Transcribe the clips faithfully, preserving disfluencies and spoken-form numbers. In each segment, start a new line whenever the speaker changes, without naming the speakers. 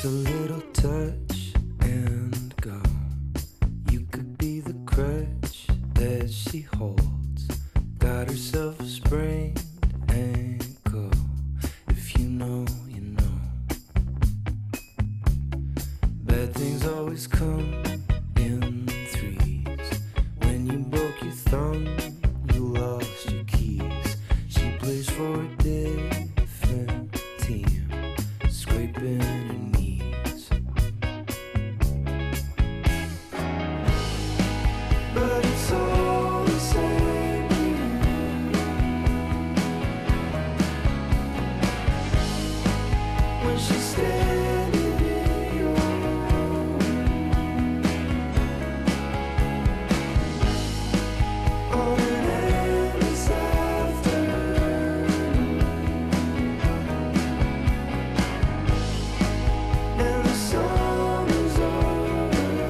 Just a little touch and go. You could be the crutch that she holds. Got herself a sprained ankle. If you know, you know. Bad things always come in threes. When you broke your thumb, you lost your keys. She plays for a different team, scraping her knees. But it's all the same to you. When she's standing in your room, on an endless afternoon, and the summer's over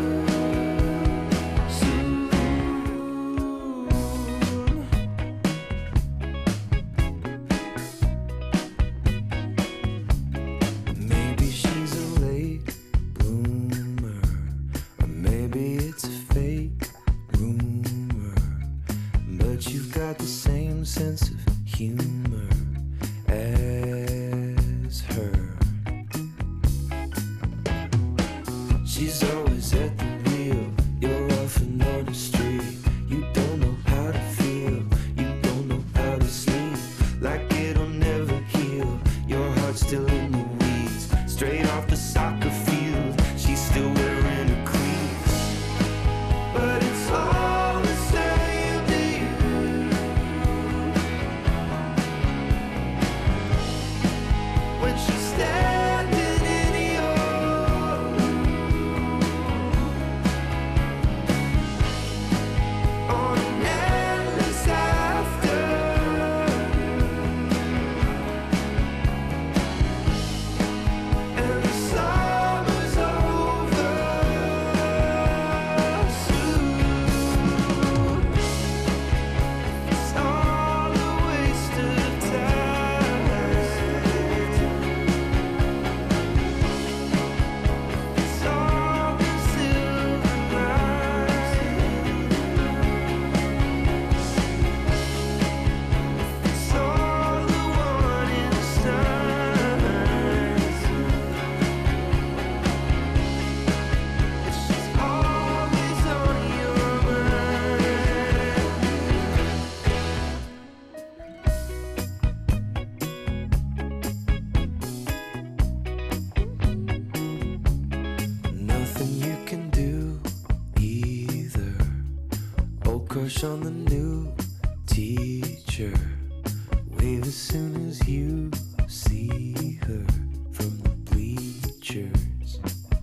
soon. Maybe she's a late bloomer, or maybe it's a fake rumor, but you've got the same sense of humor as her. She's always at the wheel, you're often on the street. You don't know how to feel, you don't know how to sleep. Like it'll never heal, your heart's still in the weeds. Straight off the soccer field, she's still wearing a cleats. But it's all the same to you. When she's standing in your room, on an endless afternoon, and the summer's over soon. It's all a waste of time. It's all the silver linings. It's all the warning signs. It's just always on your mind. Nothing you can do either. Old crush on the new teacher. Wave as soon as you see her from the bleachers.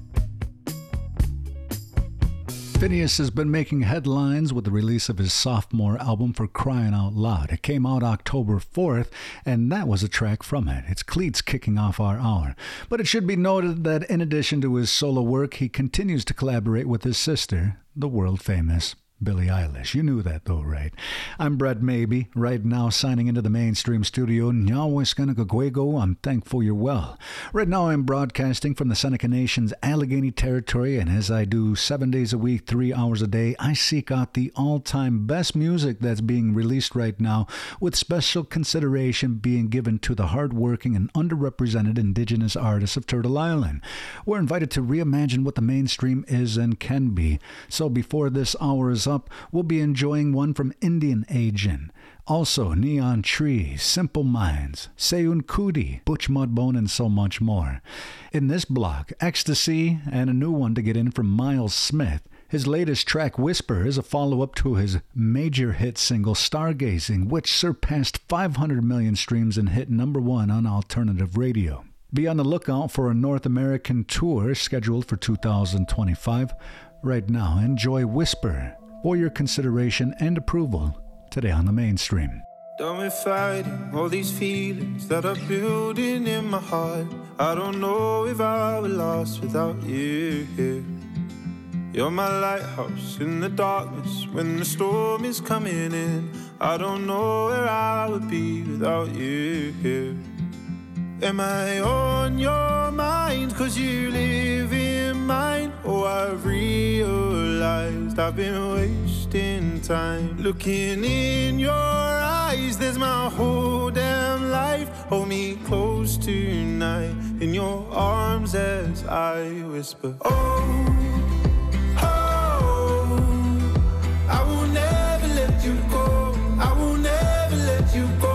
Phineas has been making headlines with the release of his sophomore album, For Crying Out Loud. It came out October fourth, and that was a track from it. It's Cleats kicking off our hour. But it should be noted that in addition to his solo work, he continues to collaborate with his sister, the world-famous Billie Eilish. You knew that though, right? I'm Brett Maybe, right now signing into the mainstream studio. Nyaweskanakaguego, I'm thankful you're well. Right now I'm broadcasting from the Seneca Nation's Allegheny Territory, and as I do seven days a week, three hours a day, I seek out the all-time best music that's being released right now, with special consideration being given to the hardworking and underrepresented Indigenous artists of Turtle Island. We're invited to reimagine what the mainstream is and can be. So before this hour is up, we'll be enjoying one from Indian Agent. Also, Neon Trees, Simple Minds, Seun Kuti, Butch Mudbone, and so much more. In this block, Ecstasy, and a new one to get in from Miles Smith. His latest track, Whisper, is a follow-up to his major hit single, Stargazing, which surpassed five hundred million streams and hit number one on alternative radio. Be on the lookout for a North American tour scheduled for two thousand twenty-five. Right now, enjoy Whisper for your consideration and approval today on the mainstream.
Done with fighting all these feelings that are building in my heart. I don't know if I would lost without you here. You're my lighthouse in the darkness when the storm is coming in. I don't know where I would be without you here. Am I on your mind? 'Cause cause you live in mine. Oh, I've realized I've been wasting time looking in your eyes. There's my whole damn life. Hold me close tonight in your arms as I whisper, oh, oh, I will never let you go. I will never let you go.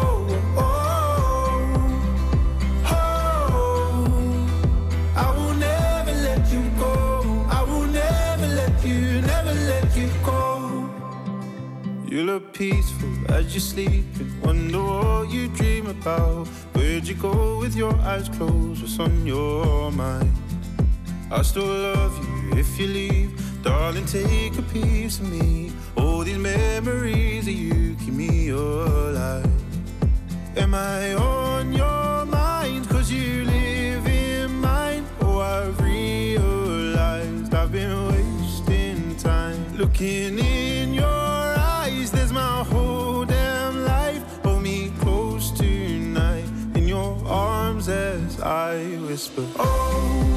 You look peaceful as you sleep and wonder what you dream about. Where'd you go with your eyes closed? What's on your mind? I still love you if you leave. Darling, take a piece of me. All these memories of you keep me alive. Am I on your mind? Cause you live in mine. Oh, I've realized I've been wasting time looking in your eyes. There's my whole damn life. Hold me close tonight in your arms as I whisper, oh,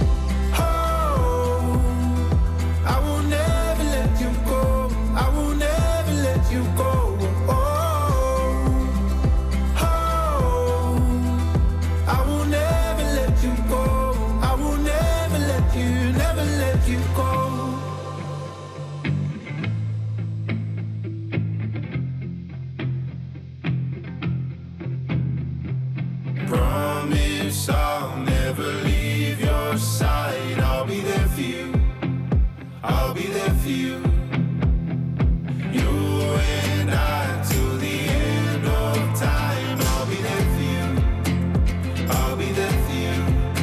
oh, I will never let you go. I will never let you go. Oh, oh, I will never let you go. I will never let you, never let you go. Promise I'll never leave your side. I'll be there for you. I'll be there for you. You and I till the end of time. I'll be there for you. I'll be there for you.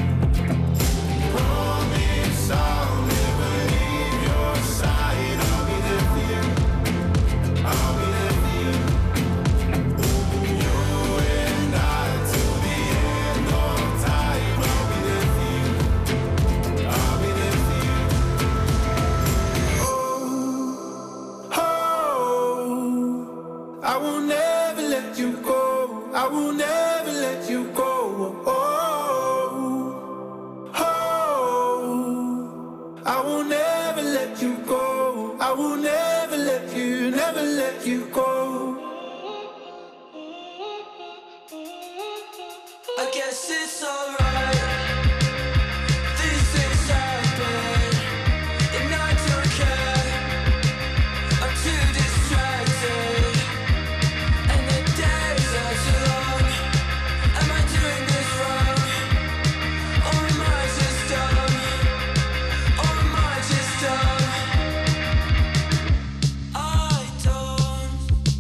Promise I'll never leave your side. I'll be there for you. I'll be there for you. You and I till the end of time. I'll be there for you. I'll be there for you. Oh, oh, I will never let you go. I will never let you go. Oh, oh, I will never let you go. I will never let you, never let you go.
I guess it's alright. These things happen, and I don't care. I'm too distracted, and the days are too long. Am I doing this wrong? Or am I just dumb? Or am I just dumb? I don't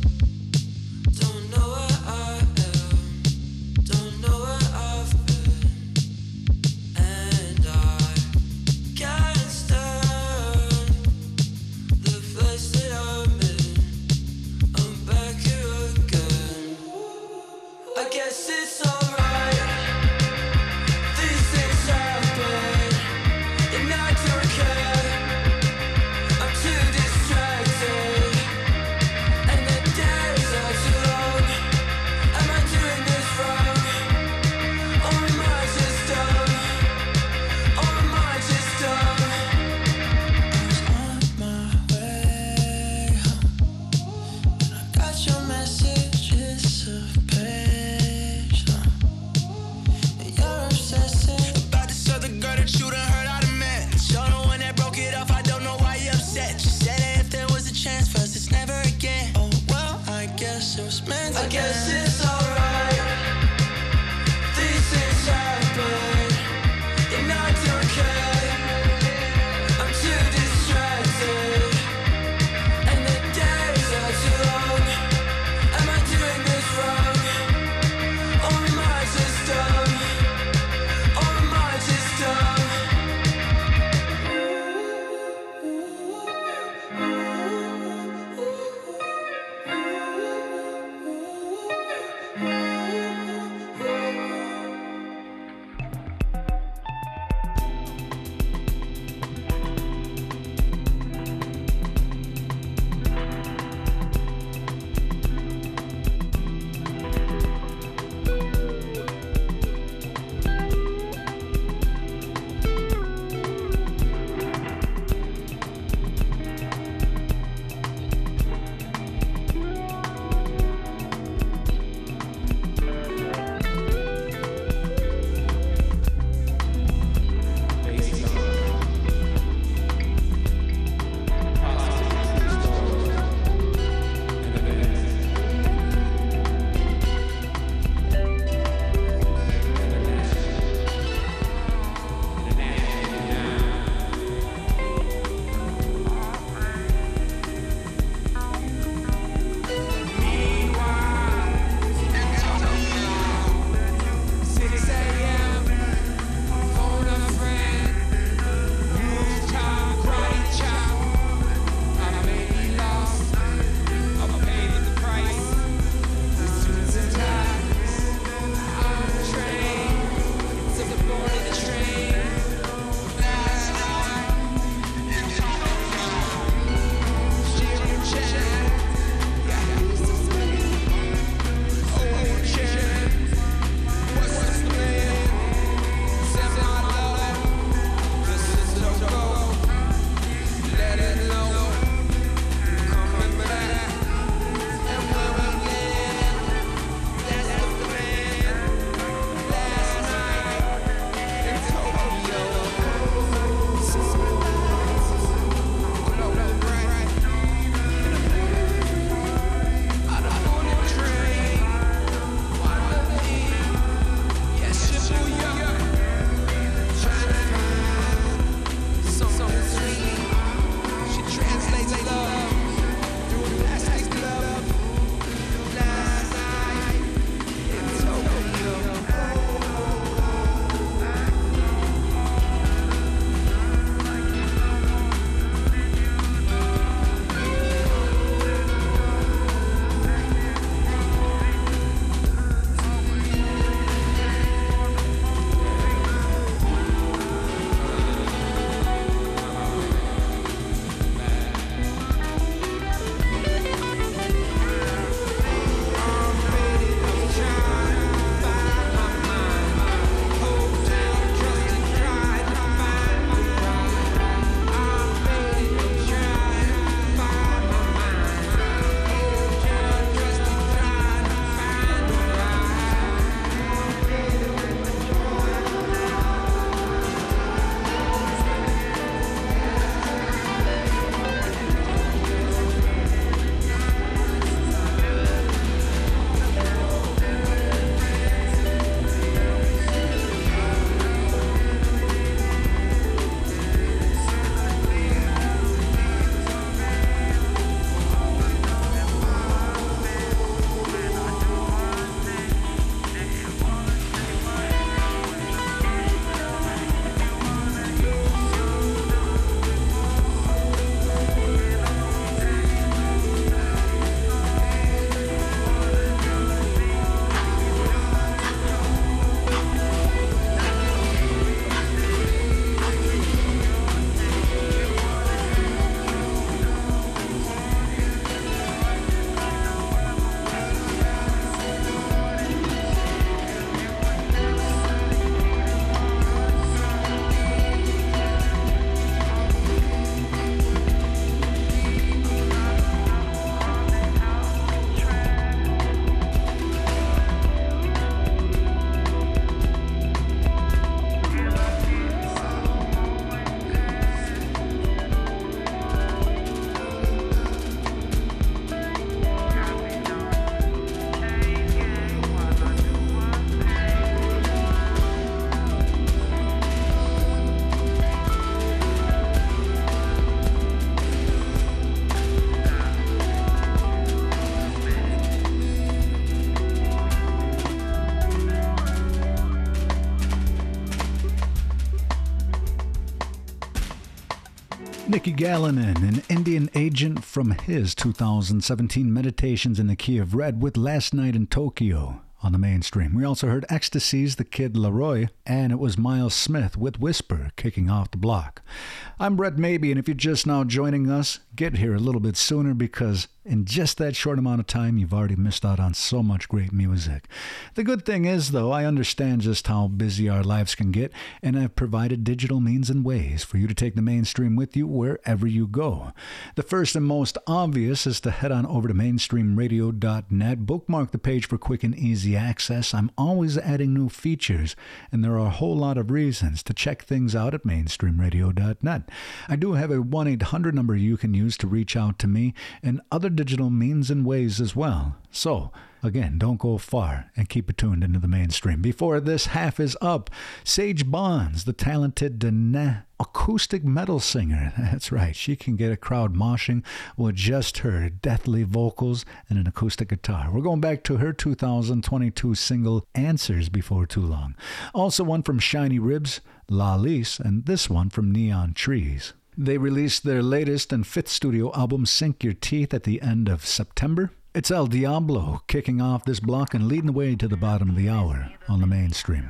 Nikki Galinan, an Indian agent from his two thousand seventeen Meditations in the Key of Red with Last Night in Tokyo on the mainstream. We also heard Ecstasy's The Kid Laroi, and it was Miles Smith with Whisper kicking off the block. I'm Brett Maybe, and if you're just now joining us, get here a little bit sooner because in just that short amount of time, you've already missed out on so much great music. The good thing is, though, I understand just how busy our lives can get, and I've provided digital means and ways for you to take the mainstream with you wherever you go. The first and most obvious is to head on over to mainstream radio dot net, bookmark the page for quick and easy access. I'm always adding new features, and there are a whole lot of reasons to check things out at mainstream radio dot net. I do have a one eight hundred number you can use to reach out to me, and other digital means and ways as well. So, again, don't go far and keep it tuned into the mainstream. Before this half is up, Sage Bonds, the talented Dana acoustic metal singer. That's right, she can get a crowd moshing with just her deathly vocals and an acoustic guitar. We're going back to her two thousand twenty-two single Answers before too long. Also one from Shiny Ribs, La Lise, and this one from Neon Trees. They released their latest and fifth studio album, Sink Your Teeth, at the end of September. It's El Diablo kicking off this block and leading the way to the bottom of the hour on the mainstream.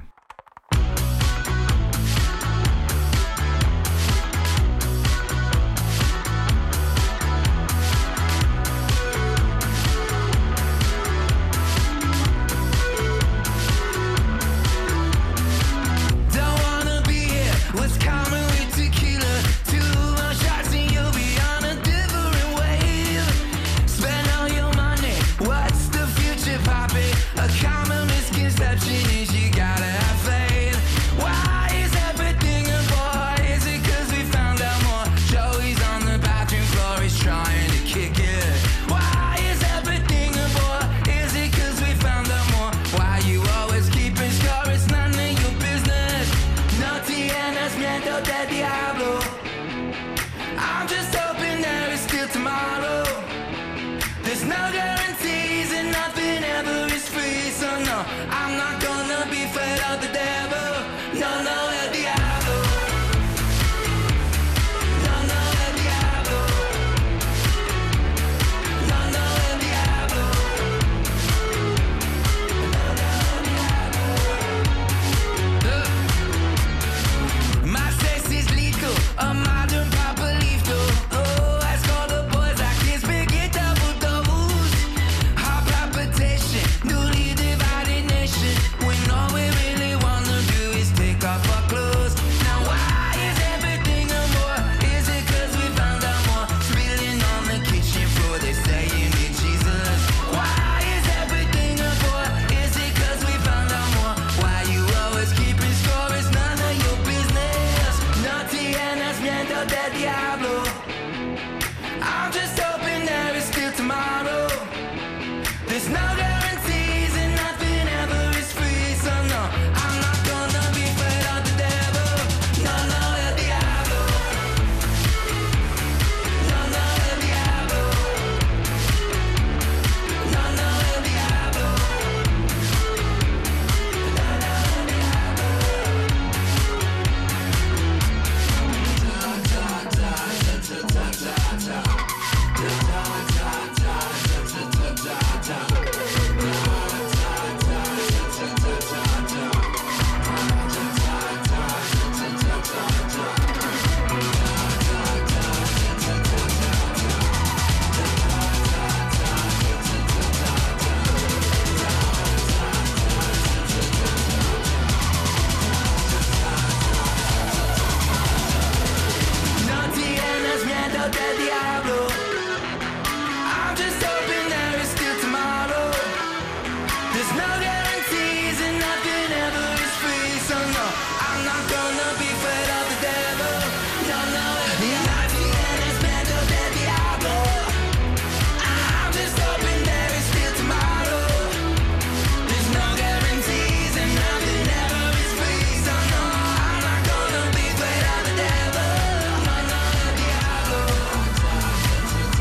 A common misconception is you gotta have faith. Why is everything a boy? Is it cause we found out more? Joey's on the bathroom floor, he's trying to kick it. Why is everything a boy? Is it cause we found out more? Why you always keeping score? It's none of your business. No tienes miedo del diablo. I'm just hoping there is still tomorrow. There's no guarantees and nothing ever is free, so no, I'm not gonna be afraid of the devil. No, no, el diablo. No, no, el diablo. No, no, el diablo. No, no, el diablo. My sex is lethal, a modern papa lethal. Oh, ask all the boys I can speak it double dose. Heart palpitation, newly divided nation. When all we really wanna do is take off our clothes. Now why is everything a more? Is it cause we found out more? Spilling on the kitchen floor, they say you need Jesus. Why is everything a bore? Is it cause we found out more? Why you always keeping score? It's none of your business. No tienes miedo del diablo. I'm just hoping there is still tomorrow. There's no guarantees and nothing ever is free, so no, I'm not gonna be afraid of the devil. No, no, el diablo. No, no, el diablo. No, no, el diablo. No, no, el No tienes miedo del diablo. I'm just hoping there is still tomorrow. There's no guarantees and nothing ever is free, so no, I'm not gonna be afraid of the devil. No, no, el diablo. No tienes miedo del diablo. I'm just hoping there is still tomorrow. There's no guarantees and nothing ever is free, so no, I'm not gonna be afraid of the devil. No, no, el diablo.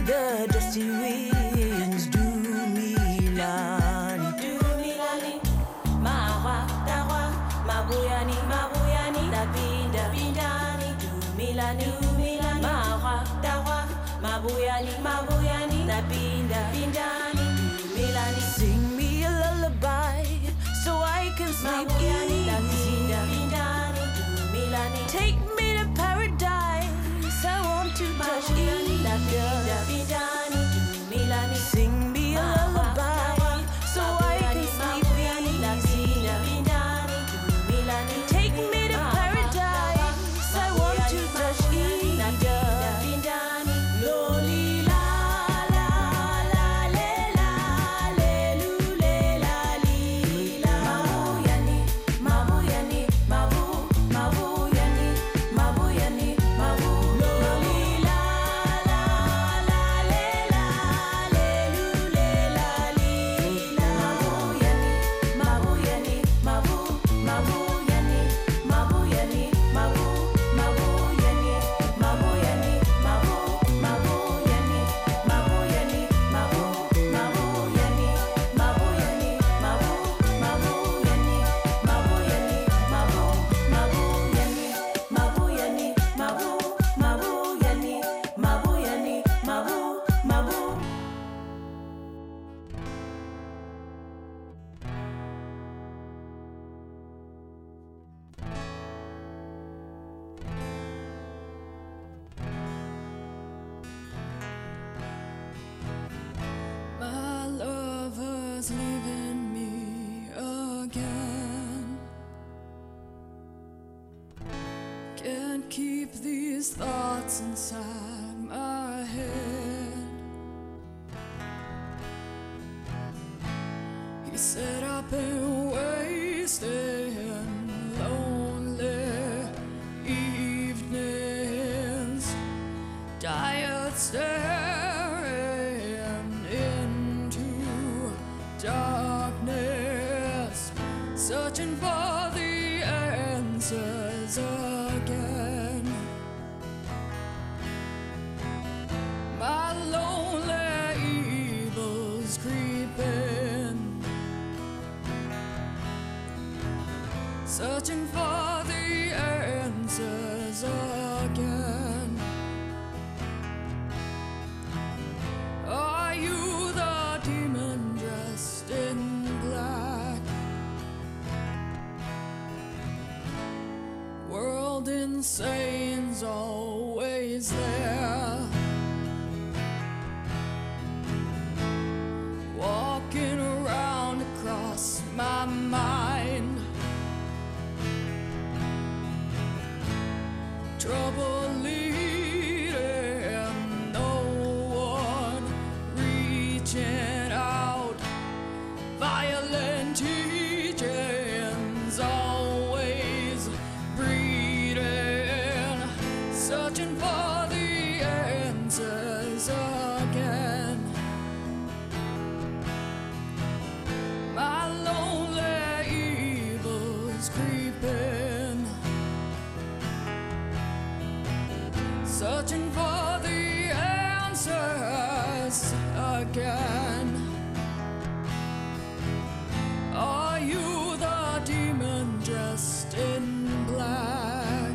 the dusty winds do Milani, do Milani, Mawa, Tawa, Mabuyani, Mabuyani, Dabinda, Bindani, do Milani, do Milani, Mawa, Tawa, Mabuyani, Mabuyani, Dabinda, Bindani, do Milani. Sing me a lullaby so I can sleep easy. Dabinda, Bindani, do Milani. Take me to paradise, I want to touch Eden. Bindani, do Milani. Sing me a lullaby so I can sleep easy. Bindani, do Milani. Take me to paradise, I want to touch Eden. Bindani, loli la la la le la le lu le la li la. Mabuyani, mabuyani, mabu, mabuyani, mabuyani, mabu. Loli la la la le la le lu le la li la. Mabuyani, mabuyani, mabu, mabuyani, mabuyani, mabu, mabuyani, mabuyani, mabu, mabuyani, mabuyani, mabu, mabuyani, mabuyani, mabu, mabuyani, mabuyani, mabu, mabuyani, mabuyani, mabu, mabuyani, mabuyani, mabu, mabu.
My lover's leaving me again. Can't keep these thoughts inside my head. He said I've been wasting lonely evenings, tired staring into darkness, searching for the answers again. My lonely evil's creeping, searching for the answers again. Are you the demon dressed in black? World insane's always there, walking around across my mind. Trouble leading, no one reaching out. Violent teachings always breeding, searching for the answers again. My lonely evil's creeping, searching for the answers again. Are you the demon dressed in black?